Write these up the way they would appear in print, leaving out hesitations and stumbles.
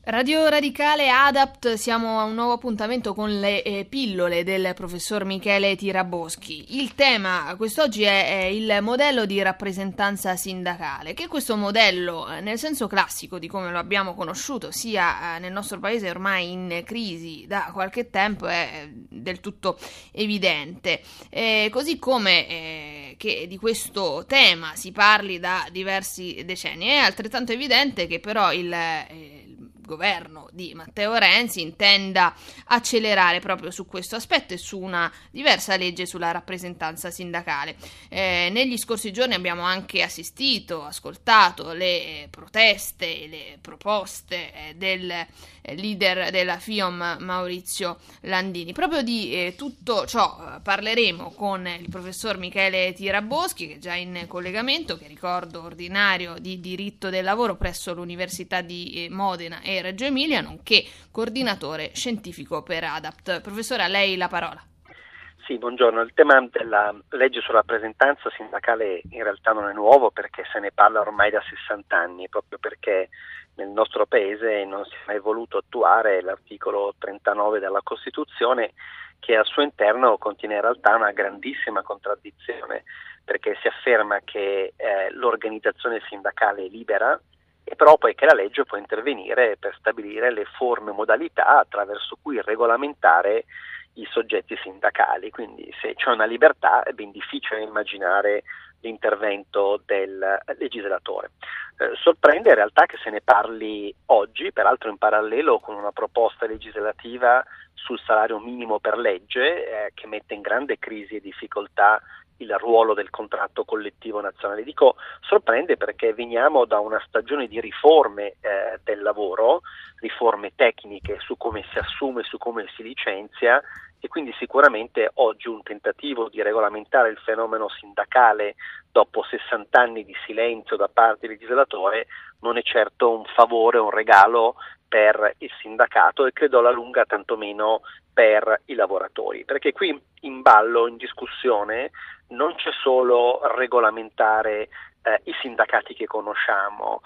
Radio Radicale Adapt, siamo a un nuovo appuntamento con le pillole del professor Michele Tiraboschi. Il tema quest'oggi è il modello di rappresentanza sindacale, che questo modello, nel senso classico di come lo abbiamo conosciuto, sia nel nostro paese ormai in crisi da qualche tempo, è del tutto evidente. Così come che di questo tema si parli da diversi decenni, è altrettanto evidente che però il governo di Matteo Renzi intenda accelerare proprio su questo aspetto e su una diversa legge sulla rappresentanza sindacale. Negli scorsi giorni abbiamo anche ascoltato le proteste e le proposte del leader della FIOM Maurizio Landini. Proprio di tutto ciò parleremo con il professor Michele Tiraboschi, che è già in collegamento, che ricordo ordinario di diritto del lavoro presso l'Università di Modena e Reggio Emilia, nonché coordinatore scientifico per ADAPT. Professore, a lei la parola. Sì, buongiorno. Il tema della legge sulla rappresentanza sindacale in realtà non è nuovo, perché se ne parla ormai da 60 anni, proprio perché nel nostro paese non si è mai voluto attuare l'articolo 39 della Costituzione, che al suo interno contiene in realtà una grandissima contraddizione, perché si afferma che l'organizzazione sindacale è libera, e però poi che la legge può intervenire per stabilire le forme e modalità attraverso cui regolamentare i soggetti sindacali. Quindi se c'è una libertà è ben difficile immaginare l'intervento del legislatore. Sorprende in realtà che se ne parli oggi, peraltro in parallelo con una proposta legislativa sul salario minimo per legge, che mette in grande crisi e difficoltà il ruolo del contratto collettivo nazionale. Dico sorprende perché veniamo da una stagione di riforme del lavoro, riforme tecniche su come si assume, su come si licenzia, e quindi sicuramente oggi un tentativo di regolamentare il fenomeno sindacale dopo 60 anni di silenzio da parte del legislatore non è certo un favore, un regalo per il sindacato, e credo alla lunga tantomeno per i lavoratori, perché qui in ballo, in discussione, non c'è solo regolamentare i sindacati che conosciamo,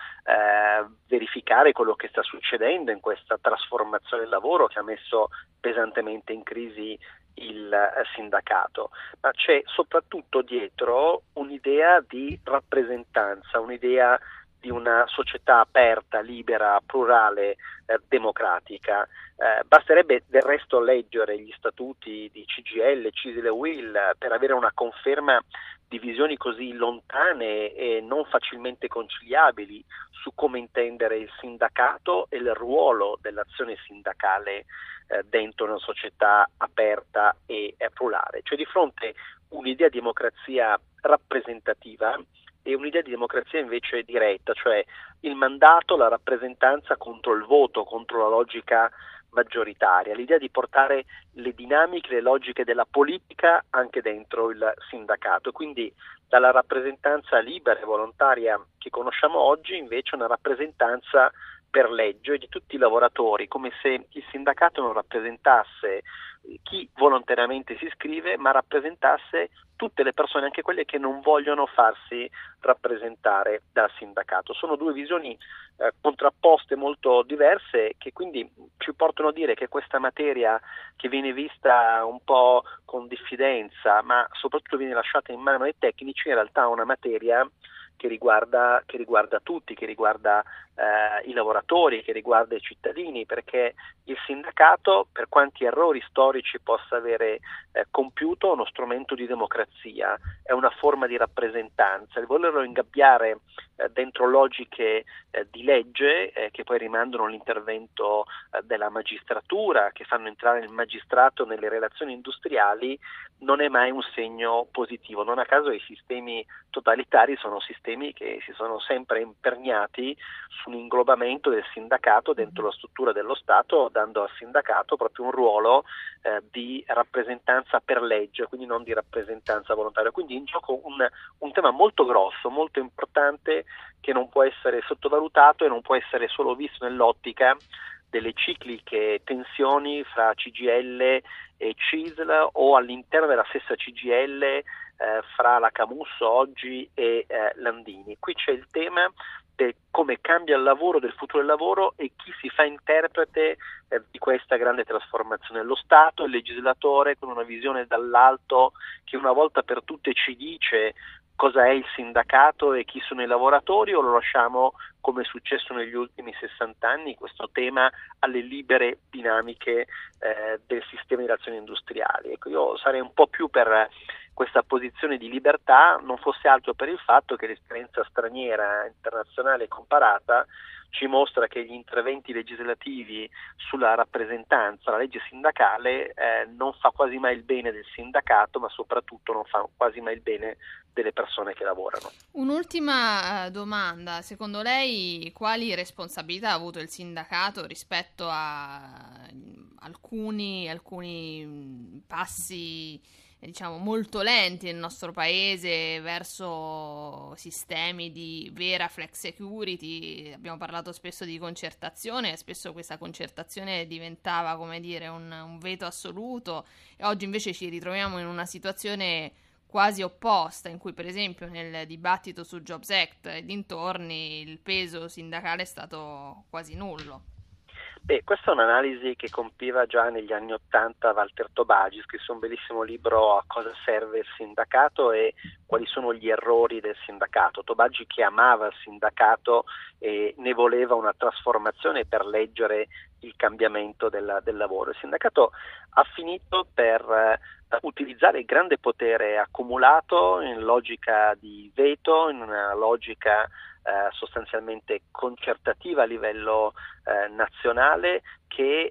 verificare quello che sta succedendo in questa trasformazione del lavoro che ha messo pesantemente in crisi il sindacato, ma c'è soprattutto dietro un'idea di rappresentanza, un'idea di una società aperta, libera, plurale, democratica. Basterebbe del resto leggere gli statuti di CGIL, CISL e UIL per avere una conferma di visioni così lontane e non facilmente conciliabili su come intendere il sindacato e il ruolo dell'azione sindacale dentro una società aperta e plurale. C'è di fronte un'idea di democrazia rappresentativa e un'idea di democrazia invece diretta, cioè il mandato, la rappresentanza contro il voto, contro la logica maggioritaria, l'idea di portare le dinamiche, le logiche della politica anche dentro il sindacato. Quindi dalla rappresentanza libera e volontaria che conosciamo oggi invece una rappresentanza per legge di tutti i lavoratori, come se il sindacato non rappresentasse chi volontariamente si iscrive, ma rappresentasse tutte le persone, anche quelle che non vogliono farsi rappresentare dal sindacato. Sono due visioni contrapposte, molto diverse, che quindi ci portano a dire che questa materia, che viene vista un po' con diffidenza, ma soprattutto viene lasciata in mano ai tecnici, in realtà è una materia che riguarda tutti, che riguarda i lavoratori, che riguarda i cittadini, perché il sindacato, per quanti errori storici possa avere compiuto, è uno strumento di democrazia, è una forma di rappresentanza. Il volerlo ingabbiare dentro logiche di legge che poi rimandano all'intervento della magistratura, che fanno entrare il magistrato nelle relazioni industriali, non è mai un segno positivo. Non a caso i sistemi totalitari sono sistemi che si sono sempre imperniati su un inglobamento del sindacato dentro la struttura dello Stato, dando al sindacato proprio un ruolo di rappresentanza per legge, quindi non di rappresentanza volontaria. Quindi in gioco un tema molto grosso, molto importante, che non può essere sottovalutato e non può essere solo visto nell'ottica delle cicliche tensioni fra CGIL e CISL, o all'interno della stessa CGIL fra la Camusso oggi e Landini. Qui c'è il tema del come cambia il lavoro, del futuro del lavoro, e chi si fa interprete di questa grande trasformazione. Lo Stato, il legislatore, con una visione dall'alto che una volta per tutte ci dice cosa è il sindacato e chi sono i lavoratori, o lo lasciamo, come è successo negli ultimi 60 anni, questo tema alle libere dinamiche del sistema di relazioni industriali? Ecco, io sarei un po' più per questa posizione di libertà, non fosse altro per il fatto che l'esperienza straniera, internazionale comparata, ci mostra che gli interventi legislativi sulla rappresentanza, la legge sindacale, non fa quasi mai il bene del sindacato, ma soprattutto non fa quasi mai il bene delle persone che lavorano. Un'ultima domanda: secondo lei quali responsabilità ha avuto il sindacato rispetto a alcuni passi, diciamo, molto lenti nel nostro paese verso sistemi di vera flex security? Abbiamo parlato spesso di concertazione, e spesso questa concertazione diventava, come dire, un veto assoluto, e oggi invece ci ritroviamo in una situazione quasi opposta, in cui per esempio nel dibattito su Jobs Act e dintorni il peso sindacale è stato quasi nullo. Questa è un'analisi che compiva già negli anni '80 Walter Tobagi, scrisse un bellissimo libro A cosa serve il sindacato e quali sono gli errori del sindacato. Tobagi, che amava il sindacato e ne voleva una trasformazione per leggere il cambiamento del lavoro. Il sindacato ha finito per utilizzare il grande potere accumulato in logica di veto, in una logica sostanzialmente concertativa a livello nazionale, che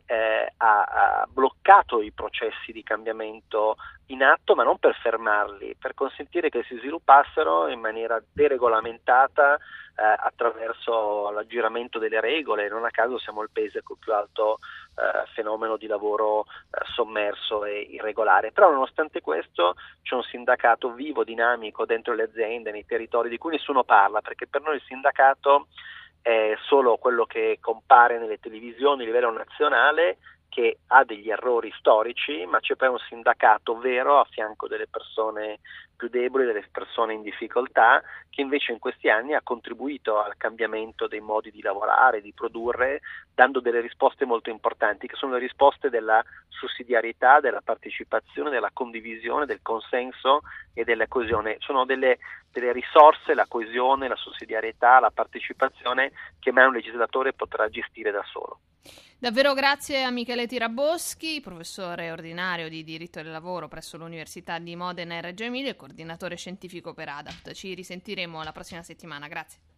ha bloccato i processi di cambiamento in atto, ma non per fermarli, per consentire che si sviluppassero in maniera deregolamentata attraverso l'aggiramento delle regole. Non a caso siamo il paese con più alto fenomeno di lavoro sommerso e irregolare. Però nonostante questo c'è un sindacato vivo, dinamico dentro le aziende, nei territori, di cui nessuno parla, perché per noi il sindacato è solo quello che compare nelle televisioni a livello nazionale, che ha degli errori storici, ma c'è poi un sindacato vero a fianco delle persone più deboli, delle persone in difficoltà, che invece in questi anni ha contribuito al cambiamento dei modi di lavorare, di produrre, dando delle risposte molto importanti, che sono le risposte della sussidiarietà, della partecipazione, della condivisione, del consenso e della coesione. Sono delle risorse, la coesione, la sussidiarietà, la partecipazione, che mai un legislatore potrà gestire da solo. Davvero grazie a Michele Tiraboschi, professore ordinario di diritto del lavoro presso l'Università di Modena e Reggio Emilia e coordinatore scientifico per ADAPT. Ci risentiremo la prossima settimana. Grazie.